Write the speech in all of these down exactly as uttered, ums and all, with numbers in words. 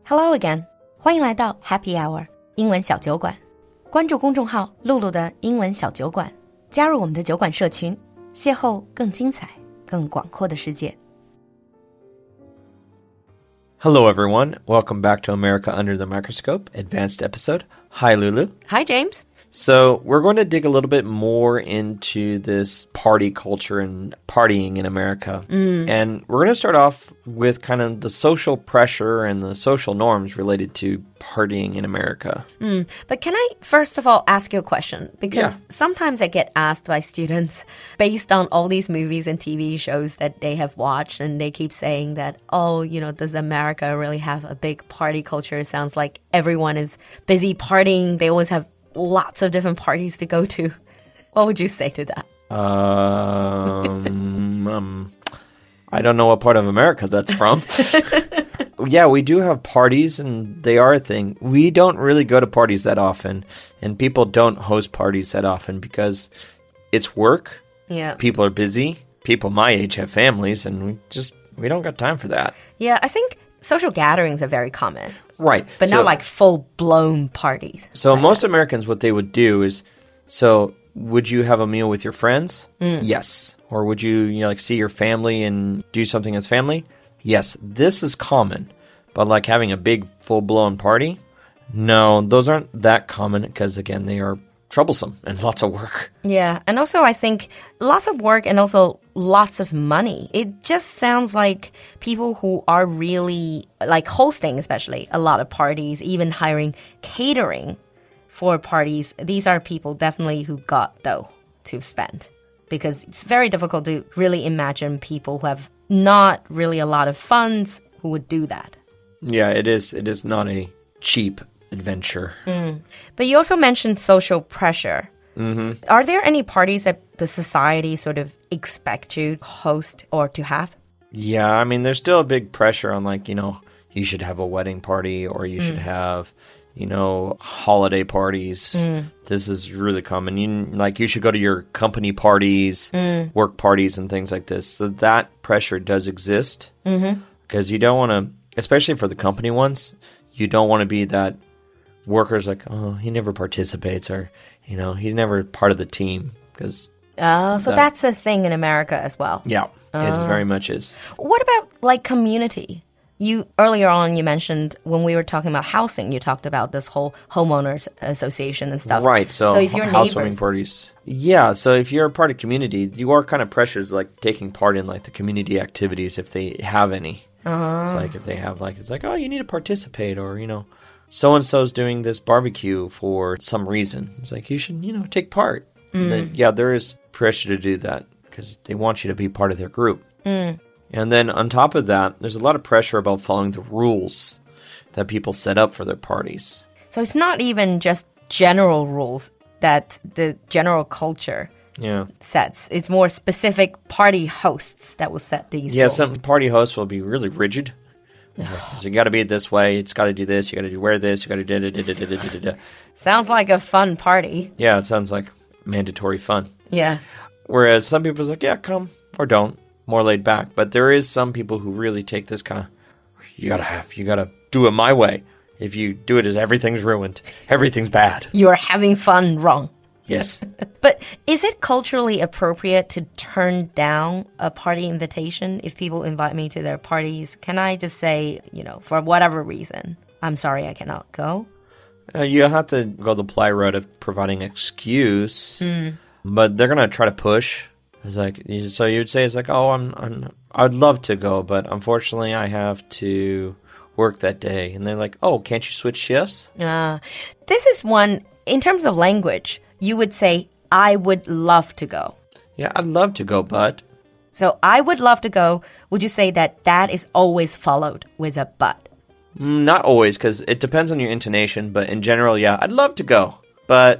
Hello again， 欢迎来到 Happy Hour 英文小酒馆。关注公众号露露的英文小酒馆，加入我们的酒馆社群，邂逅更精彩、更广阔的世界。 Hello, everyone. Welcome back to America Under the Microscope, advanced episode. Hi, Lulu. Hi, James. So we're going to dig a little bit more into this party culture and partying in America. Mm. And we're going to start off with kind of the social pressure and the social norms related to partying in America. Mm. But can I, first of all, ask you a question? Because yeah. sometimes I get asked by students based on all these movies and T V shows that they have watched, and they keep saying that, oh, you know, does America really have a big party culture? It sounds like everyone is busy partying. They always have lots of different parties to go to. What would you say to that? Um, um, I don't know what part of America that's from. Yeah, we do have parties, and they are a thing. We don't really go to parties that often, and people don't host parties that often because it's work. Yeah. People are busy. People my age have families, and we just, we don't got time for that. Yeah, I think social gatherings are very common. Right. But so, not like full-blown parties. So like most that. Americans, what they would do is, so would you have a meal with your friends? Mm. Yes. Or would you, you know, like see your family and do something as family? Yes. This is common. But like having a big full-blown party? No, those aren't that common because, again, they are troublesome and lots of work. Yeah, and also I think lots of work and also lots of money. It just sounds like people who are really, like hosting especially, a lot of parties, even hiring catering for parties. These are people definitely who got, though, to spend. Because it's very difficult to really imagine people who have not really a lot of funds who would do that. Yeah, it is. It is not a cheap adventure. Mm. But you also mentioned social pressure. Mm-hmm. Are there any parties that the society sort of expect you to host or to have? Yeah, I mean, there's still a big pressure on, like, you know, you should have a wedding party or you mm. should have, you know, holiday parties. Mm. This is really common. You, like, you should go to your company parties, mm. work parties, and things like this. So that pressure does exist because mm-hmm. you don't want to, especially for the company ones, you don't want to be that worker's like, oh, he never participates, or, you know, he's never part of the team. Because oh, so that, that's a thing in America as well. Yeah, uh, it very much is. What about, like, community? You, earlier on, you mentioned when we were talking about housing, you talked about this whole homeowners association and stuff. Right, so, so if you're housewarming neighbors, parties. Yeah, so if you're a part of community, you are kind of pressured, like, taking part in, like, the community activities if they have any. Uh-huh. It's like if they have, like, it's like, oh, you need to participate, or, you know, so-and-so's doing this barbecue for some reason. It's like, you should, you know, take part. Mm. Then, yeah, there is pressure to do that because they want you to be part of their group. Mm. And then on top of that, there's a lot of pressure about following the rules that people set up for their parties. So it's not even just general rules that the general culture yeah. sets. It's more specific party hosts that will set these yeah, rules. Yeah, some party hosts will be really rigid. So you got to be this way. It's got to do this. You got to wear this. You got to da da da da da da da. Sounds like a fun party. Yeah, it sounds like mandatory fun. Yeah. Whereas some people's like, yeah, come or don't, more laid back. But there is some people who really take this kind of, you gotta have, you gotta do it my way. If you do it as everything's ruined, everything's bad. You are having fun wrong. Yes. But is it culturally appropriate to turn down a party invitation if people invite me to their parties? Can I just say, you know, for whatever reason, I'm sorry I cannot go? Uh, you have to go the polite route of providing an excuse, mm. but they're going to try to push. It's like, so you'd say, it's like, oh, I'm, I'm, I'd love to go, but unfortunately I have to work that day. And they're like, oh, can't you switch shifts? Uh, this is one, in terms of language, you would say, I would love to go. Yeah, I'd love to go, but. So I would love to go. Would you say that that is always followed with a but? Mm, not always, because it depends on your intonation. But in general, yeah, I'd love to go, but.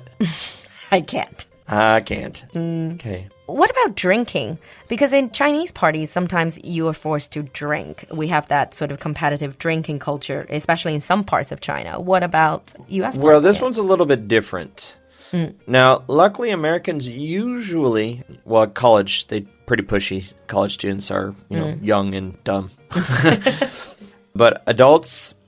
I can't. I can't. Mm. Okay. What about drinking? Because in Chinese parties, sometimes you are forced to drink. We have that sort of competitive drinking culture, especially in some parts of China. What about U S parties? Well, this one's a little bit different. Mm. Now, luckily, Americans usually, well, at college, they pretty pushy. College students are, you know, mm. young and dumb. But adults,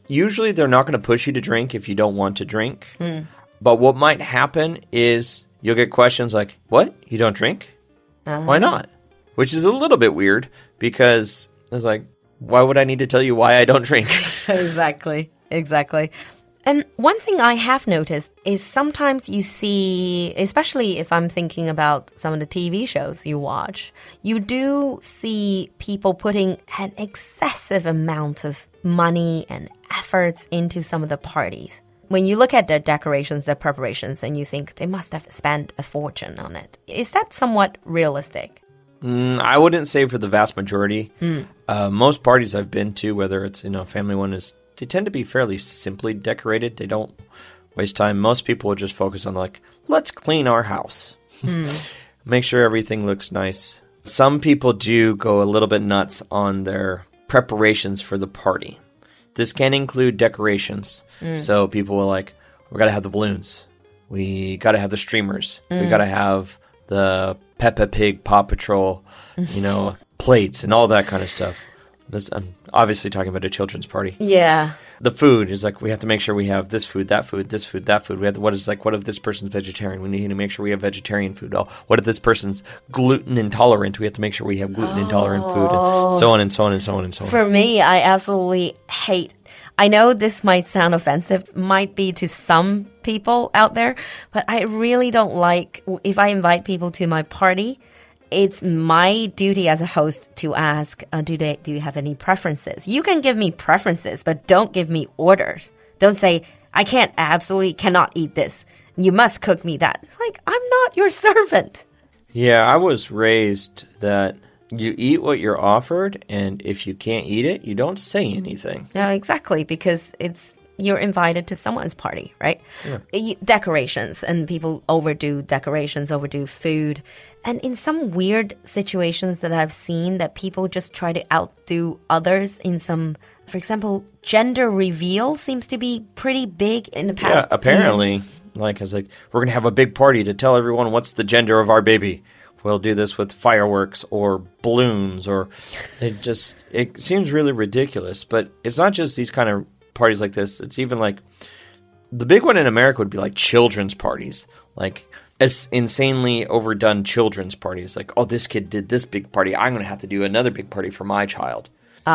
usually they're not going to push you to drink if you don't want to drink. Mm. But what might happen is you'll get questions like, what? You don't drink? Uh-huh. Why not? Which is a little bit weird because it's like, why would I need to tell you why I don't drink? Exactly. Exactly. And one thing I have noticed is sometimes you see, especially if I'm thinking about some of the T V shows you watch, you do see people putting an excessive amount of money and efforts into some of the parties. When you look at the decorations, the preparations, and you think they must have spent a fortune on it. Is that somewhat realistic? Mm, I wouldn't say for the vast majority. Mm. Uh, most parties I've been to, whether it's, you know, a family one, is they tend to be fairly simply decorated. They don't waste time. Most people will just focus on like, let's clean our house. Mm. Make sure everything looks nice. Some people do go a little bit nuts on their preparations for the party. This can include decorations. Mm. So people will like, we got to have the balloons. We got to have the streamers. Mm. We got to have the Peppa Pig, Paw Patrol, you know, plates and all that kind of stuff. This, I'm obviously talking about a children's party. Yeah. The food is like, we have to make sure we have this food, that food, this food, that food. We have to, what is like, what if this person's vegetarian? We need to make sure we have vegetarian food. Oh, what if this person's gluten intolerant? We have to make sure we have gluten intolerant oh. food, and so on and so on and so on and so on. For me, I absolutely hate. I know this might sound offensive, might be to some people out there, but I really don't like if I invite people to my party. It's my duty as a host to ask, uh, do they do you have any preferences? You can give me preferences, but don't give me orders. Don't say, I can't, absolutely cannot eat this. You must cook me that. It's like, I'm not your servant. Yeah, I was raised that you eat what you're offered, and if you can't eat it, you don't say anything. No, exactly, because it's you're invited to someone's party, right? Yeah. Decorations, and people overdo decorations, overdo food. And in some weird situations that I've seen that people just try to outdo others in some, for example, gender reveal seems to be pretty big in the past. Yeah, apparently. Years. Like, it's like, we're going to have a big party to tell everyone what's the gender of our baby. We'll do this with fireworks or balloons, or it just, it seems really ridiculous. But it's not just these kind of parties like this. It's even like, the big one in America would be like children's parties. Like, as insanely overdone children's parties. Like, oh, this kid did this big party. I'm going to have to do another big party for my child. Oh,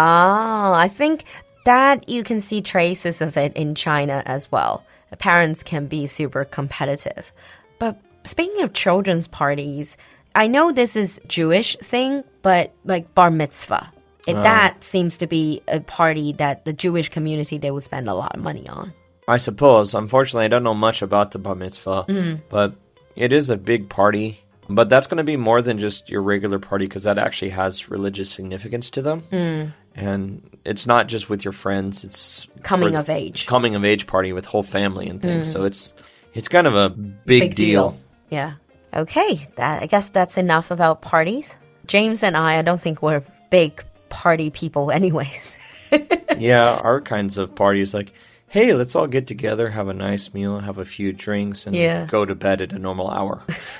I think that you can see traces of it in China as well. The parents can be super competitive. But speaking of children's parties, I know this is Jewish thing, but like bar mitzvah. It, oh. That seems to be a party that the Jewish community, they would spend a lot of money on. I suppose. Unfortunately, I don't know much about the bar mitzvah, mm. but it is a big party. But that's going to be more than just your regular party, because that actually has religious significance to them. Mm. And it's not just with your friends. It's coming of age. Coming of age party with whole family and things. Mm. So it's it's kind of a big, big deal. deal. Yeah. Okay. That, I guess that's enough about parties. James and I, I don't think we're big party people anyways. Yeah, our kinds of parties like, hey, let's all get together, have a nice meal, have a few drinks, and yeah. go to bed at a normal hour.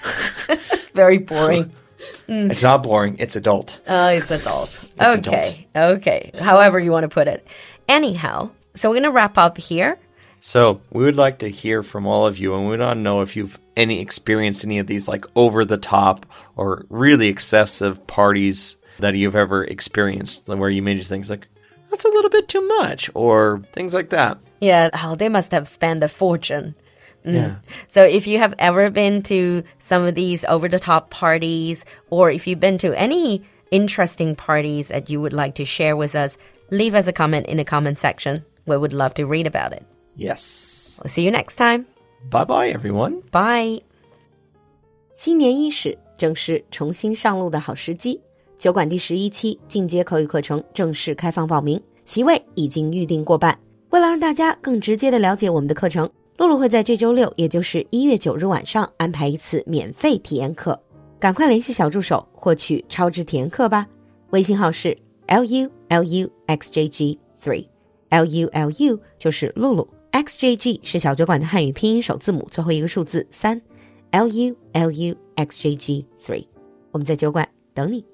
Very boring. Mm. It's not boring. It's adult. Oh, uh, it's adult. It's okay. Adult. Okay. However you want to put it. Anyhow, so we're going to wrap up here. So we would like to hear from all of you, and we want to know if you've any experienced any of these like over-the-top or really excessive parties that you've ever experienced, where you made things like, that's a little bit too much, or things like that. Yeah, oh, they must have spent a fortune. Mm. Yeah. So if you have ever been to some of these over-the-top parties, or if you've been to any interesting parties that you would like to share with us, leave us a comment in the comment section. We would love to read about it. Yes. We'll see you next time. Bye-bye, everyone. Bye. 新年伊始，正是重新上路的好时机。酒馆第十一期进阶口语课程正式开放报名，席位已经预定过半。为了让大家更直接的了解我们的课程，露露会在这周六，也就是一月九日晚上安排一次免费体验课。赶快联系小助手获取超值体验课吧。微信号是 L U L U X J G 三 L U L U 就是露露， X J G 是小酒馆的汉语拼音首字母最后一个数字三 L U L U X J G 三。我们在酒馆等你。